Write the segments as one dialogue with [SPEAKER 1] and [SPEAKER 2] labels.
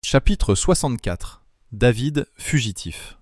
[SPEAKER 1] Chapitre 64. David fugitif.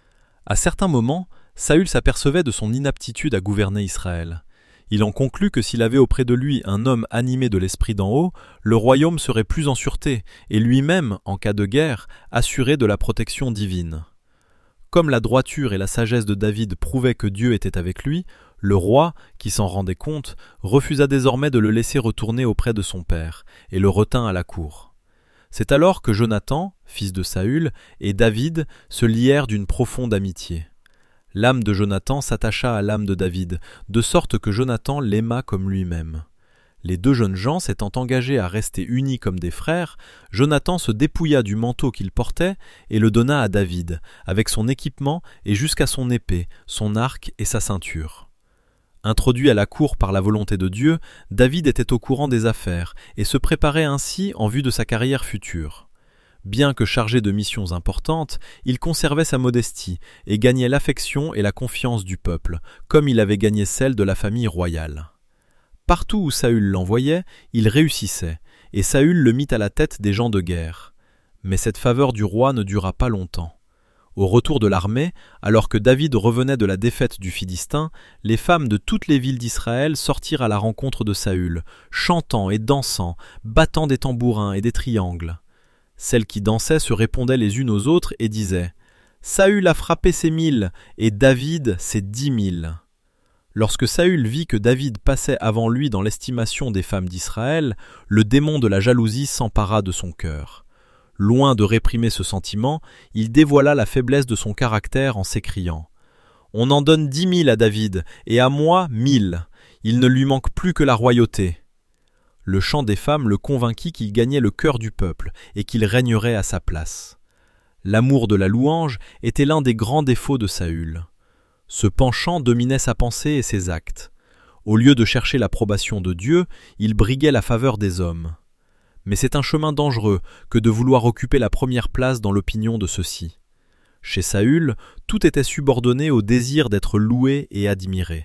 [SPEAKER 1] À certains moments, Saül s'apercevait de son inaptitude à gouverner Israël. Il en conclut que s'il avait auprès de lui un homme animé de l'esprit d'en haut, le royaume serait plus en sûreté, et lui-même, en cas de guerre, assuré de la protection divine. Comme la droiture et la sagesse de David prouvaient que Dieu était avec lui, le roi, qui s'en rendait compte, refusa désormais de le laisser retourner auprès de son père, et le retint à la cour. C'est alors que Jonathan, fils de Saül, et David se lièrent d'une profonde amitié. L'âme de Jonathan s'attacha à l'âme de David, de sorte que Jonathan l'aima comme lui-même. Les deux jeunes gens s'étant engagés à rester unis comme des frères, Jonathan se dépouilla du manteau qu'il portait et le donna à David, avec son équipement et jusqu'à son épée, son arc et sa ceinture. Introduit à la cour par la volonté de Dieu, David était au courant des affaires et se préparait ainsi en vue de sa carrière future. Bien que chargé de missions importantes, il conservait sa modestie et gagnait l'affection et la confiance du peuple, comme il avait gagné celle de la famille royale. Partout où Saül l'envoyait, il réussissait, et Saül le mit à la tête des gens de guerre. Mais cette faveur du roi ne dura pas longtemps. Au retour de l'armée, alors que David revenait de la défaite du Philistin, les femmes de toutes les villes d'Israël sortirent à la rencontre de Saül, chantant et dansant, battant des tambourins et des triangles. Celles qui dansaient se répondaient les unes aux autres et disaient « Saül a frappé ses 1000 et David ses 10 000 ». Lorsque Saül vit que David passait avant lui dans l'estimation des femmes d'Israël, le démon de la jalousie s'empara de son cœur. Loin de réprimer ce sentiment, il dévoila la faiblesse de son caractère en s'écriant « On en donne 10 000 à David, et à moi 1000. Il ne lui manque plus que la royauté. » Le chant des femmes le convainquit qu'il gagnait le cœur du peuple et qu'il régnerait à sa place. L'amour de la louange était l'un des grands défauts de Saül. Ce penchant dominait sa pensée et ses actes. Au lieu de chercher l'approbation de Dieu, il briguait la faveur des hommes. Mais c'est un chemin dangereux que de vouloir occuper la première place dans l'opinion de ceux-ci. Chez Saül, tout était subordonné au désir d'être loué et admiré.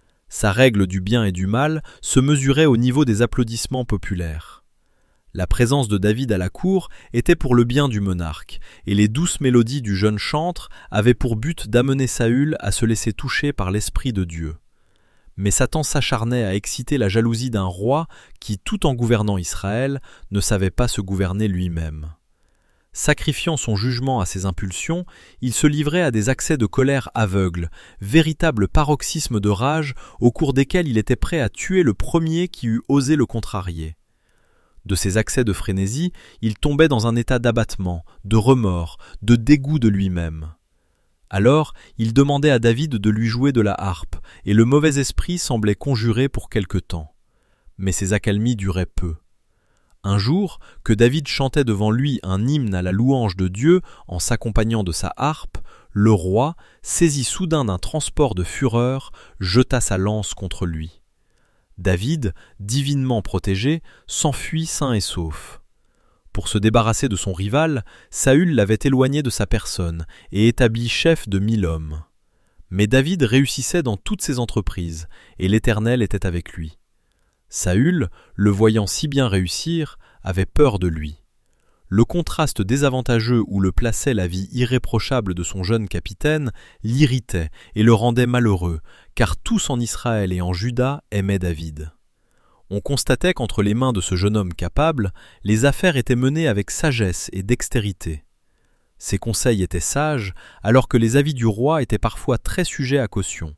[SPEAKER 1] Sa règle du bien et du mal se mesurait au niveau des applaudissements populaires. La présence de David à la cour était pour le bien du monarque, et les douces mélodies du jeune chantre avaient pour but d'amener Saül à se laisser toucher par l'Esprit de Dieu. Mais Satan s'acharnait à exciter la jalousie d'un roi qui, tout en gouvernant Israël, ne savait pas se gouverner lui-même. Sacrifiant son jugement à ses impulsions, il se livrait à des accès de colère aveugle, véritables paroxysmes de rage au cours desquels il était prêt à tuer le premier qui eût osé le contrarier. De ces accès de frénésie, il tombait dans un état d'abattement, de remords, de dégoût de lui-même. Alors, il demandait à David de lui jouer de la harpe, et le mauvais esprit semblait conjuré pour quelque temps. Mais ces accalmies duraient peu. Un jour, que David chantait devant lui un hymne à la louange de Dieu en s'accompagnant de sa harpe, le roi, saisi soudain d'un transport de fureur, jeta sa lance contre lui. David, divinement protégé, s'enfuit sain et sauf. Pour se débarrasser de son rival, Saül l'avait éloigné de sa personne et établi chef de 1000 hommes. Mais David réussissait dans toutes ses entreprises, et l'Éternel était avec lui. Saül, le voyant si bien réussir, avait peur de lui. Le contraste désavantageux où le plaçait la vie irréprochable de son jeune capitaine l'irritait et le rendait malheureux, car tous en Israël et en Juda aimaient David. On constatait qu'entre les mains de ce jeune homme capable, les affaires étaient menées avec sagesse et dextérité. Ses conseils étaient sages, alors que les avis du roi étaient parfois très sujets à caution.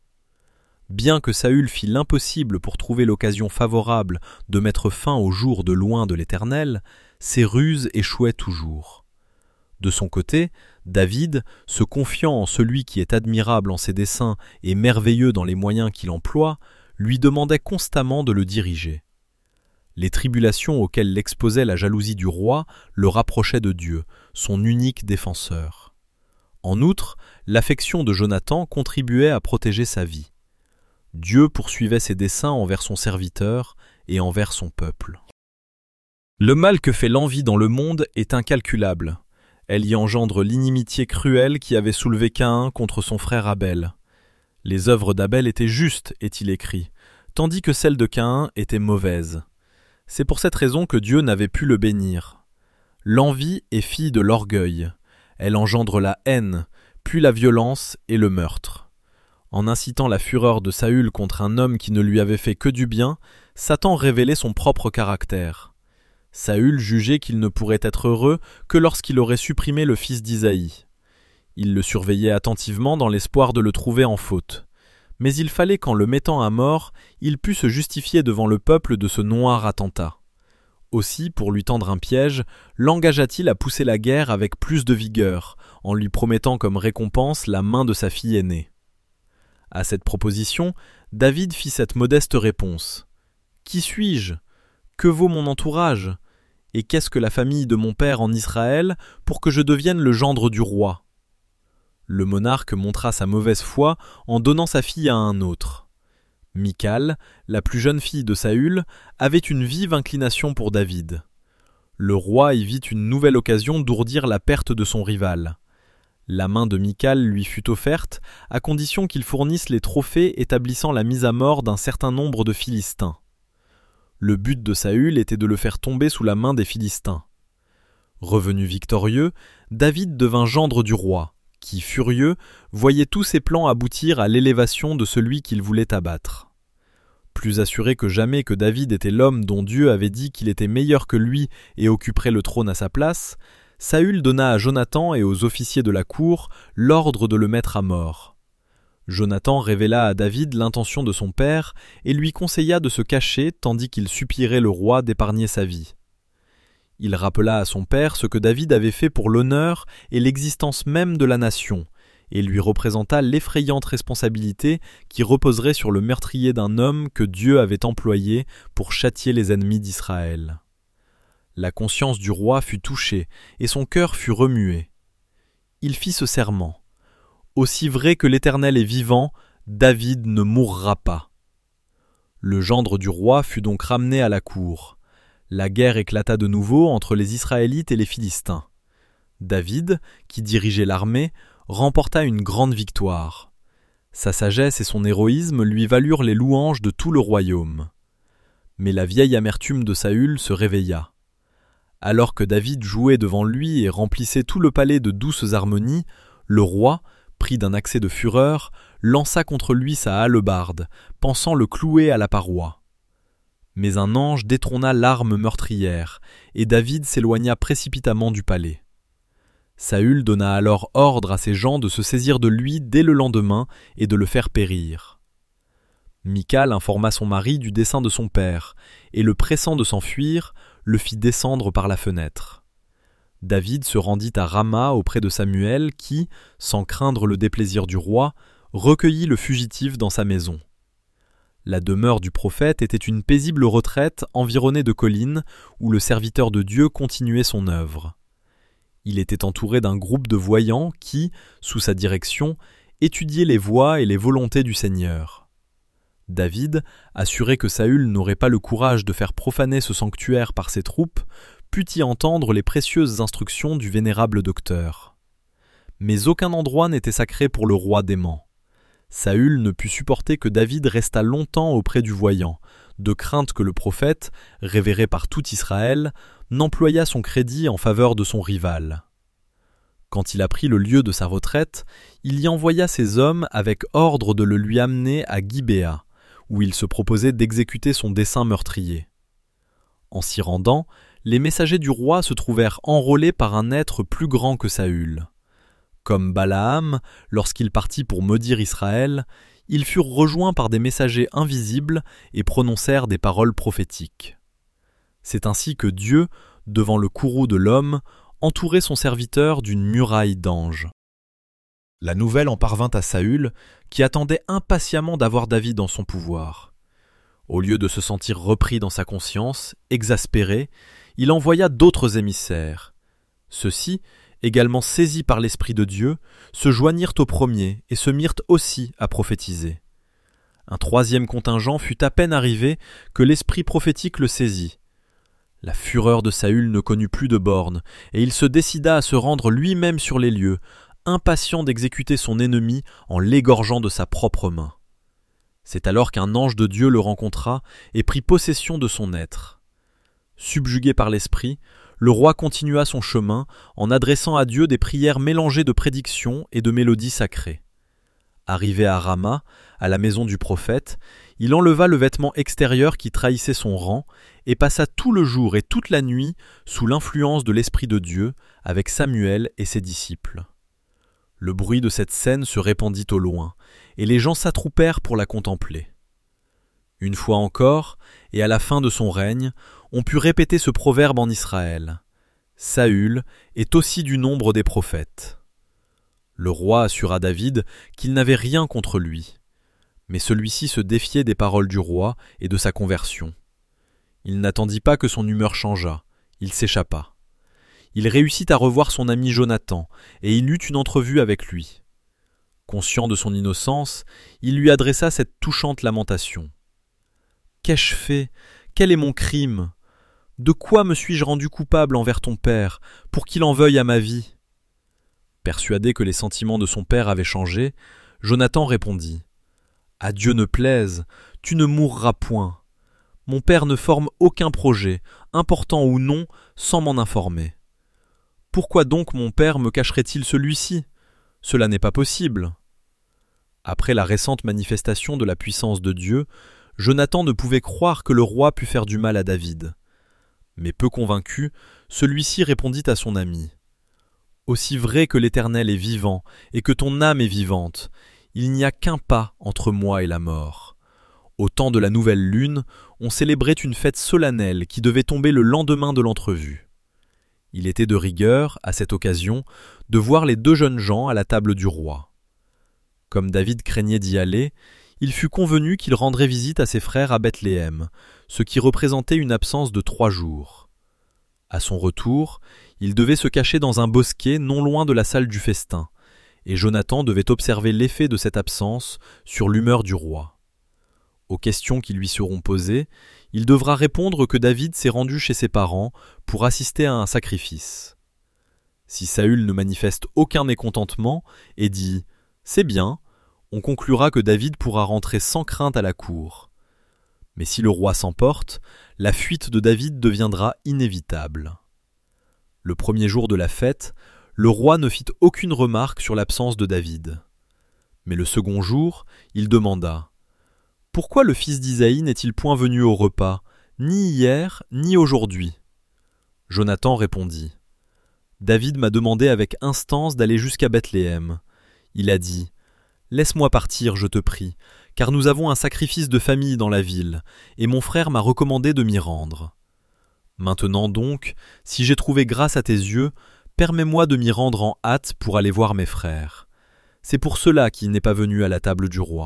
[SPEAKER 1] Bien que Saül fît l'impossible pour trouver l'occasion favorable de mettre fin au jour de loin de l'Éternel, ses ruses échouaient toujours. De son côté, David, se confiant en celui qui est admirable en ses desseins et merveilleux dans les moyens qu'il emploie, lui demandait constamment de le diriger. Les tribulations auxquelles l'exposait la jalousie du roi le rapprochaient de Dieu, son unique défenseur. En outre, l'affection de Jonathan contribuait à protéger sa vie. Dieu poursuivait ses desseins envers son serviteur et envers son peuple. Le mal que fait l'envie dans le monde est incalculable. Elle y engendre l'inimitié cruelle qui avait soulevé Caïn contre son frère Abel. Les œuvres d'Abel étaient justes, est-il écrit, tandis que celles de Caïn étaient mauvaises. C'est pour cette raison que Dieu n'avait pu le bénir. L'envie est fille de l'orgueil. Elle engendre la haine, puis la violence et le meurtre. En incitant la fureur de Saül contre un homme qui ne lui avait fait que du bien, Satan révélait son propre caractère. Saül jugeait qu'il ne pourrait être heureux que lorsqu'il aurait supprimé le fils d'Isaïe. Il le surveillait attentivement dans l'espoir de le trouver en faute. Mais il fallait qu'en le mettant à mort, il pût se justifier devant le peuple de ce noir attentat. Aussi, pour lui tendre un piège, l'engagea-t-il à pousser la guerre avec plus de vigueur, en lui promettant comme récompense la main de sa fille aînée. À cette proposition, David fit cette modeste réponse. « Qui suis-je ? Que vaut mon entourage ? Et qu'est-ce que la famille de mon père en Israël pour que je devienne le gendre du roi ?» Le monarque montra sa mauvaise foi en donnant sa fille à un autre. Michal, la plus jeune fille de Saül, avait une vive inclination pour David. Le roi y vit une nouvelle occasion d'ourdir la perte de son rival. La main de Michal lui fut offerte à condition qu'il fournisse les trophées établissant la mise à mort d'un certain nombre de Philistins. Le but de Saül était de le faire tomber sous la main des Philistins. Revenu victorieux, David devint gendre du roi, qui, furieux, voyait tous ses plans aboutir à l'élévation de celui qu'il voulait abattre. Plus assuré que jamais que David était l'homme dont Dieu avait dit qu'il était meilleur que lui et occuperait le trône à sa place, Saül donna à Jonathan et aux officiers de la cour l'ordre de le mettre à mort. Jonathan révéla à David l'intention de son père et lui conseilla de se cacher tandis qu'il supplierait le roi d'épargner sa vie. Il rappela à son père ce que David avait fait pour l'honneur et l'existence même de la nation, et lui représenta l'effrayante responsabilité qui reposerait sur le meurtrier d'un homme que Dieu avait employé pour châtier les ennemis d'Israël. La conscience du roi fut touchée et son cœur fut remué. Il fit ce serment. Aussi vrai que l'Éternel est vivant, David ne mourra pas. Le gendre du roi fut donc ramené à la cour. La guerre éclata de nouveau entre les Israélites et les Philistins. David, qui dirigeait l'armée, remporta une grande victoire. Sa sagesse et son héroïsme lui valurent les louanges de tout le royaume. Mais la vieille amertume de Saül se réveilla. Alors que David jouait devant lui et remplissait tout le palais de douces harmonies, le roi, pris d'un accès de fureur, lança contre lui sa hallebarde, pensant le clouer à la paroi. Mais un ange détrôna l'arme meurtrière, et David s'éloigna précipitamment du palais. Saül donna alors ordre à ses gens de se saisir de lui dès le lendemain et de le faire périr. Michal informa son mari du dessein de son père, et le pressant de s'enfuir, le fit descendre par la fenêtre. David se rendit à Rama auprès de Samuel qui, sans craindre le déplaisir du roi, recueillit le fugitif dans sa maison. La demeure du prophète était une paisible retraite environnée de collines où le serviteur de Dieu continuait son œuvre. Il était entouré d'un groupe de voyants qui, sous sa direction, étudiaient les voies et les volontés du Seigneur. David, assuré que Saül n'aurait pas le courage de faire profaner ce sanctuaire par ses troupes, put y entendre les précieuses instructions du vénérable docteur. Mais aucun endroit n'était sacré pour le roi dément. Saül ne put supporter que David restât longtemps auprès du voyant, de crainte que le prophète, révéré par tout Israël, n'employât son crédit en faveur de son rival. Quand il apprit le lieu de sa retraite, il y envoya ses hommes avec ordre de le lui amener à Gibéa, où il se proposait d'exécuter son dessein meurtrier. En s'y rendant, les messagers du roi se trouvèrent enrôlés par un être plus grand que Saül. Comme Balaam, lorsqu'il partit pour maudire Israël, ils furent rejoints par des messagers invisibles et prononcèrent des paroles prophétiques. C'est ainsi que Dieu, devant le courroux de l'homme, entourait son serviteur d'une muraille d'anges. La nouvelle en parvint à Saül, qui attendait impatiemment d'avoir David dans son pouvoir. Au lieu de se sentir repris dans sa conscience, exaspéré, il envoya d'autres émissaires. Ceux-ci, également saisis par l'Esprit de Dieu, se joignirent aux premiers et se mirent aussi à prophétiser. Un troisième contingent fut à peine arrivé que l'esprit prophétique le saisit. La fureur de Saül ne connut plus de bornes, et il se décida à se rendre lui-même sur les lieux, impatient d'exécuter son ennemi en l'égorgeant de sa propre main. C'est alors qu'un ange de Dieu le rencontra et prit possession de son être. Subjugué par l'esprit, le roi continua son chemin en adressant à Dieu des prières mélangées de prédictions et de mélodies sacrées. Arrivé à Rama, à la maison du prophète, il enleva le vêtement extérieur qui trahissait son rang et passa tout le jour et toute la nuit sous l'influence de l'Esprit de Dieu avec Samuel et ses disciples. Le bruit de cette scène se répandit au loin, et les gens s'attroupèrent pour la contempler. Une fois encore, et à la fin de son règne, on put répéter ce proverbe en Israël. Saül est aussi du nombre des prophètes. Le roi assura David qu'il n'avait rien contre lui. Mais celui-ci se défiait des paroles du roi et de sa conversion. Il n'attendit pas que son humeur changeât, il s'échappa. Il réussit à revoir son ami Jonathan, et il eut une entrevue avec lui. Conscient de son innocence, il lui adressa cette touchante lamentation. « Qu'ai-je fait ? Quel est mon crime ? De quoi me suis-je rendu coupable envers ton père, pour qu'il en veuille à ma vie ?» Persuadé que les sentiments de son père avaient changé, Jonathan répondit « À Dieu ne plaise, tu ne mourras point. Mon père ne forme aucun projet, important ou non, sans m'en informer. Pourquoi donc mon père me cacherait-il celui-ci ? Cela n'est pas possible. » Après la récente manifestation de la puissance de Dieu, Jonathan ne pouvait croire que le roi pût faire du mal à David. Mais peu convaincu, celui-ci répondit à son ami. « Aussi vrai que l'Éternel est vivant et que ton âme est vivante, il n'y a qu'un pas entre moi et la mort. Au temps de la nouvelle lune, on célébrait une fête solennelle qui devait tomber le lendemain de l'entrevue. Il était de rigueur, à cette occasion, de voir les deux jeunes gens à la table du roi. Comme David craignait d'y aller, il fut convenu qu'il rendrait visite à ses frères à Bethléem, ce qui représentait une absence de 3 jours. À son retour, il devait se cacher dans un bosquet non loin de la salle du festin, et Jonathan devait observer l'effet de cette absence sur l'humeur du roi. Aux questions qui lui seront posées, il devra répondre que David s'est rendu chez ses parents pour assister à un sacrifice. Si Saül ne manifeste aucun mécontentement et dit « C'est bien », on conclura que David pourra rentrer sans crainte à la cour. Mais si le roi s'emporte, la fuite de David deviendra inévitable. Le premier jour de la fête, le roi ne fit aucune remarque sur l'absence de David. Mais le second jour, il demanda « Pourquoi le fils d'Isaïe n'est-il point venu au repas, ni hier, ni aujourd'hui ?» Jonathan répondit « David m'a demandé avec instance d'aller jusqu'à Bethléem. Il a dit « Laisse-moi partir, je te prie, car nous avons un sacrifice de famille dans la ville, et mon frère m'a recommandé de m'y rendre. Maintenant donc, si j'ai trouvé grâce à tes yeux, permets-moi de m'y rendre en hâte pour aller voir mes frères. C'est pour cela qu'il n'est pas venu à la table du roi. »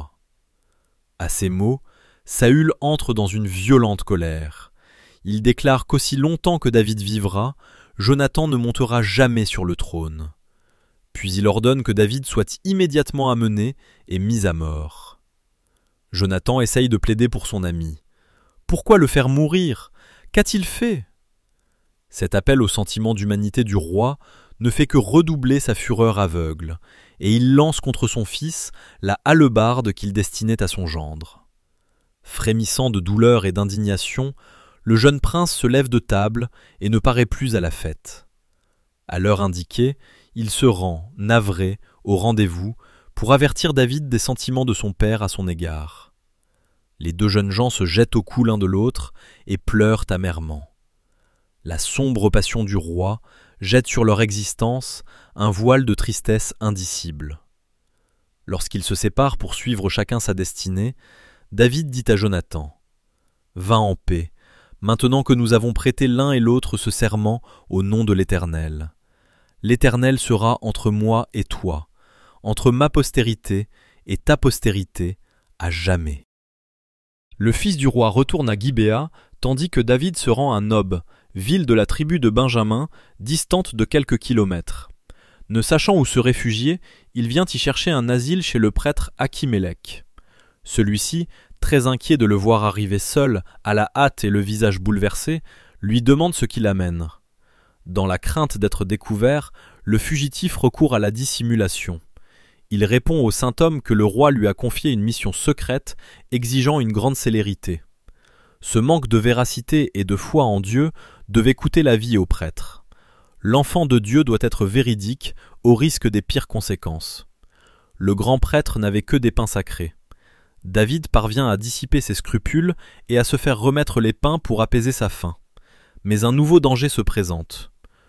[SPEAKER 1] À ces mots, Saül entre dans une violente colère. Il déclare qu'aussi longtemps que David vivra, Jonathan ne montera jamais sur le trône. Puis il ordonne que David soit immédiatement amené et mis à mort. Jonathan essaye de plaider pour son ami. Pourquoi le faire mourir ? Qu'a-t-il fait ? Cet appel au sentiment d'humanité du roi ne fait que redoubler sa fureur aveugle, et il lance contre son fils la hallebarde qu'il destinait à son gendre. Frémissant de douleur et d'indignation, le jeune prince se lève de table et ne paraît plus à la fête. À l'heure indiquée, il se rend, navré, au rendez-vous, pour avertir David des sentiments de son père à son égard. Les deux jeunes gens se jettent au cou l'un de l'autre et pleurent amèrement. La sombre passion du roi jette sur leur existence un voile de tristesse indicible. Lorsqu'ils se séparent pour suivre chacun sa destinée, David dit à Jonathan « Va en paix, maintenant que nous avons prêté l'un et l'autre ce serment au nom de l'Éternel. L'Éternel sera entre moi et toi, entre ma postérité et ta postérité, à jamais. » Le fils du roi retourne à Gibéa, tandis que David se rend à Nob, ville de la tribu de Benjamin, distante de quelques kilomètres. Ne sachant où se réfugier, il vient y chercher un asile chez le prêtre Achimélec. Celui-ci, très inquiet de le voir arriver seul, à la hâte et le visage bouleversé, lui demande ce qui l'amène. Dans la crainte d'être découvert, le fugitif recourt à la dissimulation. Il répond au saint homme que le roi lui a confié une mission secrète exigeant une grande célérité. Ce manque de véracité et de foi en Dieu devait coûter la vie au prêtre. L'enfant de Dieu doit être véridique, au risque des pires conséquences. Le grand prêtre n'avait que des pains sacrés. David parvient à dissiper ses scrupules et à se faire remettre les pains pour apaiser sa faim. Mais un nouveau danger se présente.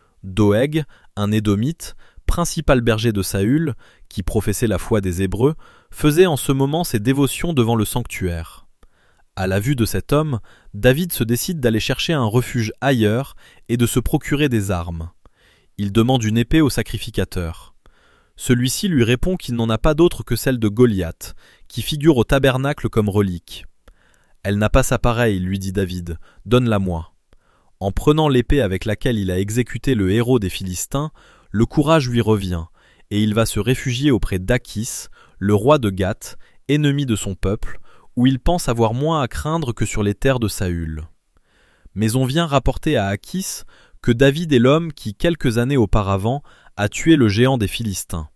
[SPEAKER 1] Doeg, un Édomite, principal berger de Saül, qui professait la foi des Hébreux, faisait en ce moment ses dévotions devant le sanctuaire. À la vue de cet homme, David se décide d'aller chercher un refuge ailleurs et de se procurer des armes. Il demande une épée au sacrificateur. Celui-ci lui répond qu'il n'en a pas d'autre que celle de Goliath, qui figure au tabernacle comme relique. « Elle n'a pas sa pareille, lui dit David, donne-la-moi. » En prenant l'épée avec laquelle il a exécuté le héros des Philistins, le courage lui revient, et il va se réfugier auprès d'Achis, le roi de Gath, ennemi de son peuple, où il pense avoir moins à craindre que sur les terres de Saül. Mais on vient rapporter à Achis que David est l'homme qui, quelques années auparavant, a tué le géant des Philistins.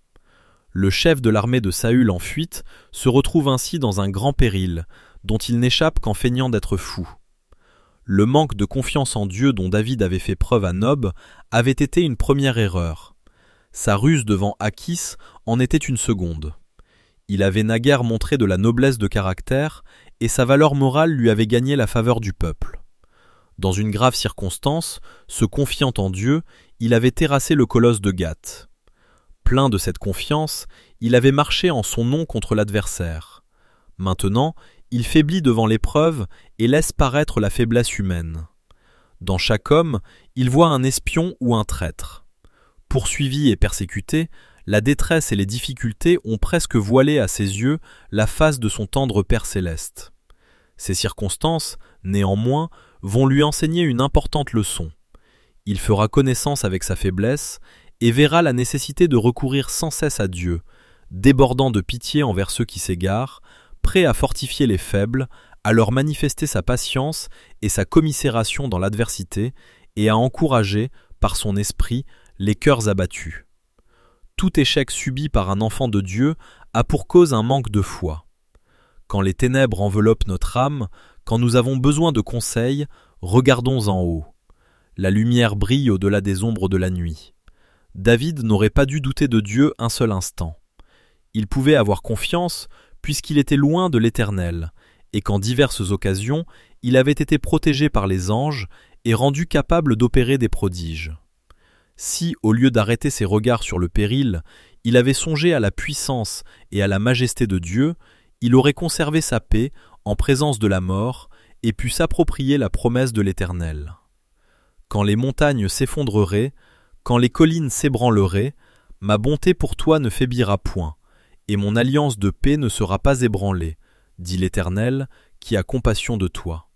[SPEAKER 1] Le chef de l'armée de Saül en fuite se retrouve ainsi dans un grand péril, dont il n'échappe qu'en feignant d'être fou. Le manque de confiance en Dieu dont David avait fait preuve à Nob avait été une première erreur. Sa ruse devant Achis en était une seconde. Il avait naguère montré de la noblesse de caractère, et sa valeur morale lui avait gagné la faveur du peuple. Dans une grave circonstance, se confiant en Dieu, il avait terrassé le colosse de Gath. Plein de cette confiance, il avait marché en son nom contre l'adversaire. Maintenant, il faiblit devant l'épreuve et laisse paraître la faiblesse humaine. Dans chaque homme, il voit un espion ou un traître. Poursuivi et persécuté, la détresse et les difficultés ont presque voilé à ses yeux la face de son tendre Père céleste. Ces circonstances, néanmoins, vont lui enseigner une importante leçon. Il fera connaissance avec sa faiblesse et verra la nécessité de recourir sans cesse à Dieu, débordant de pitié envers ceux qui s'égarent, prêt à fortifier les faibles, à leur manifester sa patience et sa commisération dans l'adversité, et à encourager, par son esprit, les cœurs abattus. Tout échec subi par un enfant de Dieu a pour cause un manque de foi. Quand les ténèbres enveloppent notre âme, quand nous avons besoin de conseils, regardons en haut. La lumière brille au-delà des ombres de la nuit. David n'aurait pas dû douter de Dieu un seul instant. Il pouvait avoir confiance puisqu'il était loin de l'Éternel, et qu'en diverses occasions, il avait été protégé par les anges et rendu capable d'opérer des prodiges. Si, au lieu d'arrêter ses regards sur le péril, il avait songé à la puissance et à la majesté de Dieu, il aurait conservé sa paix en présence de la mort et pu s'approprier la promesse de l'Éternel. Quand les montagnes s'effondreraient, quand les collines s'ébranleraient, ma bonté pour toi ne faiblira point, et mon alliance de paix ne sera pas ébranlée, dit l'Éternel, qui a compassion de toi.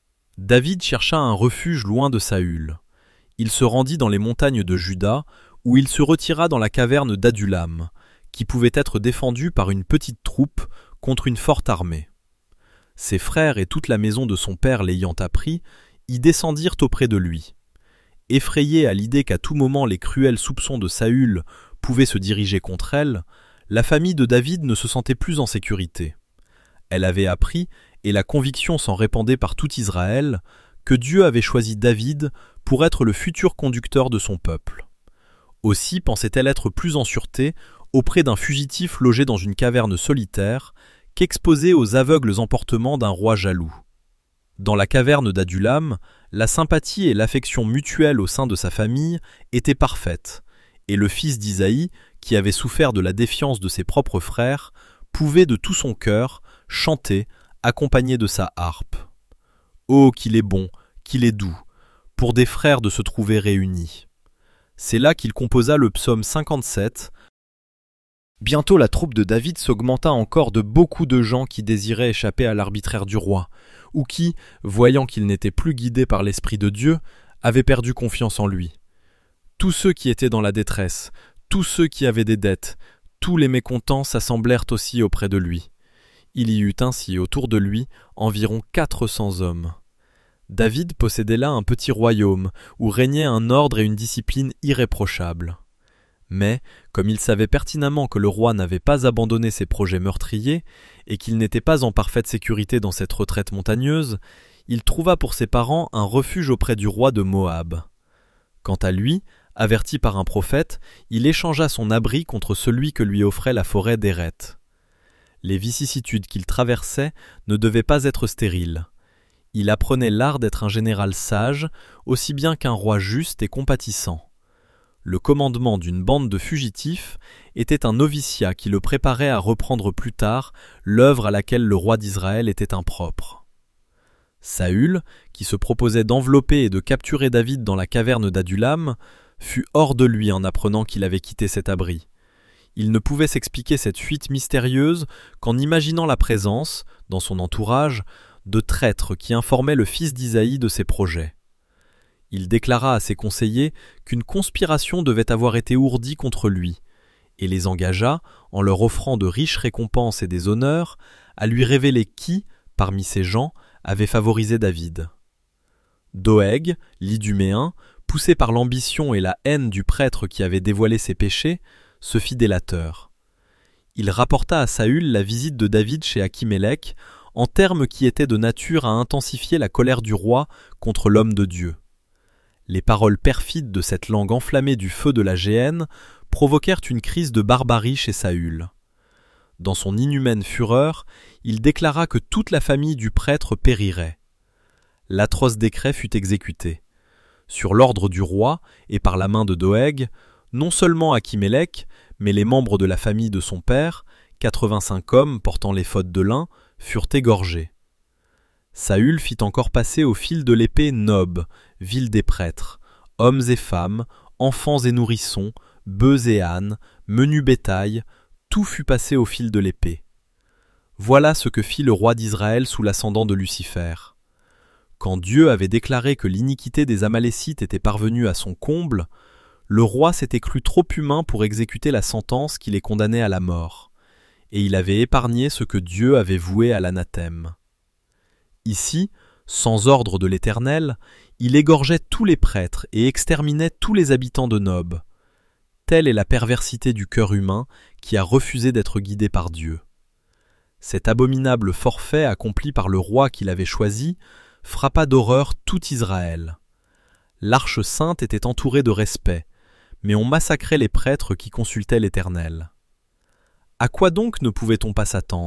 [SPEAKER 1] David chercha un refuge loin de Saül. Il se rendit dans les montagnes de Juda, où il se retira dans la caverne d'Adulam, qui pouvait être défendue par une petite troupe contre une forte armée. Ses frères et toute la maison de son père l'ayant appris, y descendirent auprès de lui. Effrayée à l'idée qu'à tout moment les cruels soupçons de Saül pouvaient se diriger contre elle, la famille de David ne se sentait plus en sécurité. Elle avait appris, et la conviction s'en répandait par tout Israël, que Dieu avait choisi David pour être le futur conducteur de son peuple. Aussi pensait-elle être plus en sûreté auprès d'un fugitif logé dans une caverne solitaire qu'exposée aux aveugles emportements d'un roi jaloux. Dans la caverne d'Adulam, la sympathie et l'affection mutuelle au sein de sa famille étaient parfaites, et le fils d'Isaïe, qui avait souffert de la défiance de ses propres frères, pouvait de tout son cœur chanter, accompagné de sa harpe. Oh, qu'il est bon, qu'il est doux, pour des frères de se trouver réunis. C'est là qu'il composa le psaume 57. Bientôt la troupe de David s'augmenta encore de beaucoup de gens qui désiraient échapper à l'arbitraire du roi, ou qui, voyant qu'ils n'étaient plus guidés par l'Esprit de Dieu, avaient perdu confiance en lui. Tous ceux qui étaient dans la détresse, tous ceux qui avaient des dettes, tous les mécontents s'assemblèrent aussi auprès de lui. Il y eut ainsi autour de lui environ 400 hommes. David possédait là un petit royaume où régnait un ordre et une discipline irréprochables. Mais, comme il savait pertinemment que le roi n'avait pas abandonné ses projets meurtriers et qu'il n'était pas en parfaite sécurité dans cette retraite montagneuse, il trouva pour ses parents un refuge auprès du roi de Moab. Quant à lui, averti par un prophète, il échangea son abri contre celui que lui offrait la forêt d'Héret. Les vicissitudes qu'il traversait ne devaient pas être stériles. Il apprenait l'art d'être un général sage, aussi bien qu'un roi juste et compatissant. Le commandement d'une bande de fugitifs était un noviciat qui le préparait à reprendre plus tard l'œuvre à laquelle le roi d'Israël était impropre. Saül, qui se proposait d'envelopper et de capturer David dans la caverne d'Adulam, fut hors de lui en apprenant qu'il avait quitté cet abri. Il ne pouvait s'expliquer cette fuite mystérieuse qu'en imaginant la présence, dans son entourage, de traîtres qui informaient le fils d'Isaïe de ses projets. Il déclara à ses conseillers qu'une conspiration devait avoir été ourdie contre lui, et les engagea, en leur offrant de riches récompenses et des honneurs, à lui révéler qui, parmi ces gens, avait favorisé David. Doeg, l'Iduméen, poussé par l'ambition et la haine du prêtre qui avait dévoilé ses péchés, se fit délateur. Il rapporta à Saül la visite de David chez Achimélec, en termes qui étaient de nature à intensifier la colère du roi contre l'homme de Dieu. Les paroles perfides de cette langue enflammée du feu de la géhenne provoquèrent une crise de barbarie chez Saül. Dans son inhumaine fureur, il déclara que toute la famille du prêtre périrait. L'atroce décret fut exécuté. Sur l'ordre du roi et par la main de Doeg, non seulement Achimélec, mais les membres de la famille de son père, 85 hommes portant l'éphod de lin, furent égorgés. Saül fit encore passer au fil de l'épée Nob, ville des prêtres, hommes et femmes, enfants et nourrissons, bœufs et ânes, menu bétail, tout fut passé au fil de l'épée. Voilà ce que fit le roi d'Israël sous l'ascendant de Lucifer. Quand Dieu avait déclaré que l'iniquité des Amalécites était parvenue à son comble, le roi s'était cru trop humain pour exécuter la sentence qui les condamnait à la mort, et il avait épargné ce que Dieu avait voué à l'anathème. Ici, sans ordre de l'Éternel, il égorgeait tous les prêtres et exterminait tous les habitants de Nob. Telle est la perversité du cœur humain qui a refusé d'être guidé par Dieu. Cet abominable forfait accompli par le roi qu'il avait choisi frappa d'horreur tout Israël. L'Arche sainte était entourée de respect, mais on massacrait les prêtres qui consultaient l'Éternel. À quoi donc ne pouvait-on pas s'attendre ?